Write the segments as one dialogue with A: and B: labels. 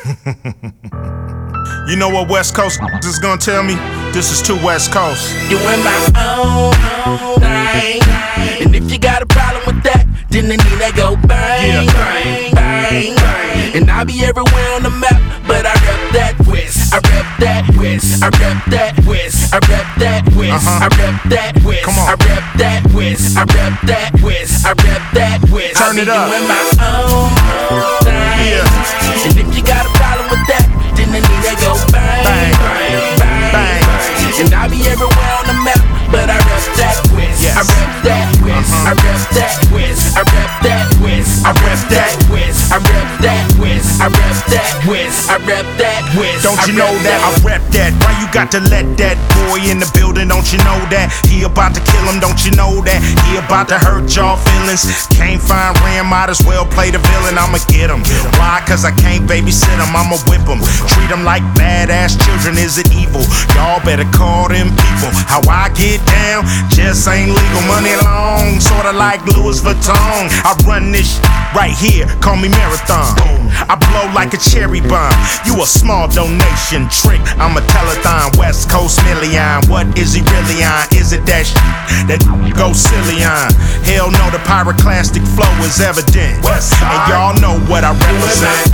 A: You know what West Coast is gonna tell me? This is too West Coast.
B: You in my own thing. And if you got a problem with that, then I need to go bang, bang, bang, bang. And I'll be everywhere on the map, but I rep that West. I rep that West. I rep that West. I rep that West. I rep that West.
A: Come on.
B: I rep that West. I rep that West. I rep that West.
A: Turn it up.
B: You in my own thing. And if you got a problem with that, then I need to go bang, bang, bang, bang. And I'll be everywhere on the map, but I rep that West.
A: Yes.
B: I rep that West. I rep that West. I rep that West. I rep that West. I rep that West. I rep that West. I rep that West.
A: Don't you know that I rep that? Why you got to let that boy in the building? Don't you know that he about to kill him? Don't you know that he about to hurt y'all feelings? Can't find Ram, might as well play the villain. I'ma get him. Why? Cause I can't babysit him. I'ma whip him. Treat him like badass children. Is it evil? Y'all better call them people. How I get down just ain't legal. Money long, sorta like Louis Vuitton. I run this right here, call me Marathon. I blow like a cherry bomb. You a small donation trick. I'm a telethon, West Coast million. What is he really on? Is it that that go silly on? Hell no, the pyroclastic flow is evident. And y'all know what I represent.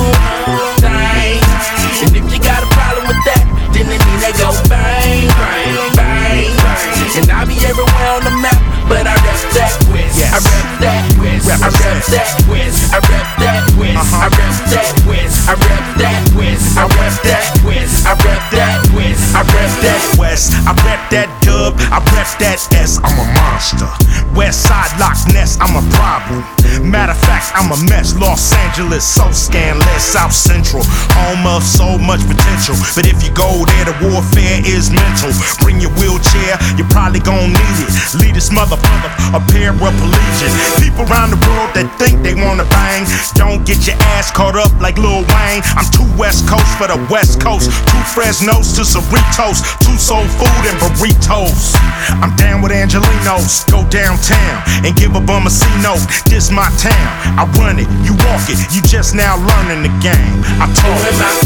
B: And if you got a problem with that, then I need to go bang, bang, bang, bang. And I'll be everywhere on the map, but I rep that West.
A: Yes.
B: I rep that West. I rep that West. I rep that West. I rep that West. I rep that West. I rep that West. I rep that West. I rep that
A: West. I rep that dub. I rep that S. I'm a monster. West Side Loch Ness. I'm a problem. Matter of fact, I'm a mess. Los Angeles, so scandalous. South Central, home of so much potential. But if you go there, the warfare is mental. Bring your wheelchair, you're probably gon' need it. Lead this motherfucker a paraplegic. People around the world that think they wanna bang, don't get your ass caught up like Lil Wayne. I'm too West Coast for the West Coast. Two Fresnos to Cerritos, two soul food and burritos. I'm down with Angelinos. Go downtown and give a bum a C-note. This my town, I run it, you walk it. You just now learning the game. I told
B: you my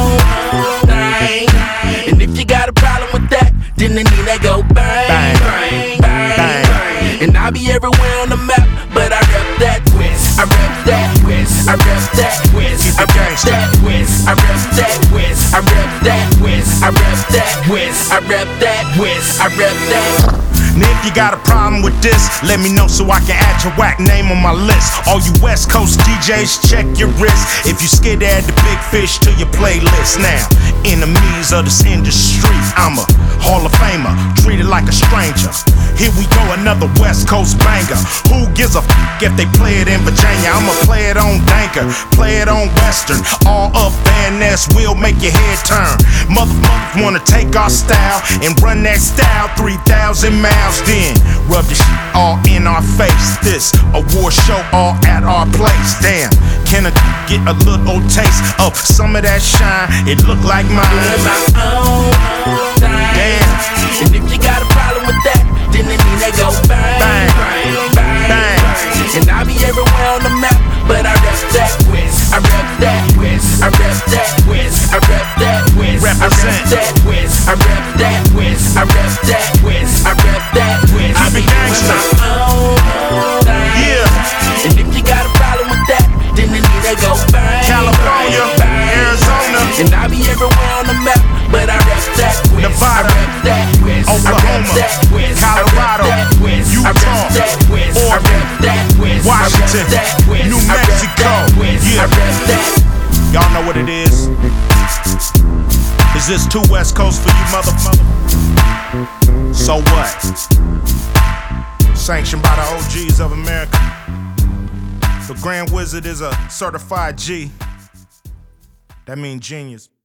B: own thing. And if you got a problem with that, then I need to go bang, bang, bang, bang, bang. And I'll be everywhere on the map, but I rep that West. I rep that West. I rep that West. I rep that West. I rep that West. I rep that West. I rep that West. I rep that West. I rep that.
A: And if you got a problem with this, let me know so I can add your whack name on my list. All you West Coast DJs, check your wrist. If you scared to add the big fish to your playlist now. Enemies of this industry, I'm a Hall of Famer, treated like a stranger. Here we go, another West Coast banger. Who gives a f if they play it in Virginia? I'ma play it on Danker, play it on Western. All up Van Ness will make your head turn. Motherfuckers wanna take our style and run that style 3,000 miles. Then rub the shit all in our face. This award show all at our place. Damn, can I get a little taste of some of that shine? It look like mine.
B: Damn. And if you got a problem with that, then I need to go bang, bang, bang, bang. And I'll be everywhere on the map, but I rep that West. I rep that West. I rep that West. I rep that West. I rep that West. I rep that West. I rep that West. I rep that West.
A: I be gangsta.
B: Yeah. And if you got a problem with that, then I need to go bang,
A: California,
B: bang,
A: Arizona,
B: and I'll be everywhere on the map, but I rep that West.
A: Nevada,
B: I rep that West.
A: Oklahoma,
B: I rep that West.
A: Colorado,
B: I rep that West.
A: Utah,
B: I rep that West. I
A: Oregon,
B: rep that West.
A: Washington,
B: I rep that West.
A: New
B: I rep
A: Mexico.
B: that West.
A: Yeah.
B: I rep that.
A: Y'all know what it is. Is this too West Coast for you, motherfucker? So what? Sanctioned by the OGs of America. The Grand Wizard is a certified G. That means genius.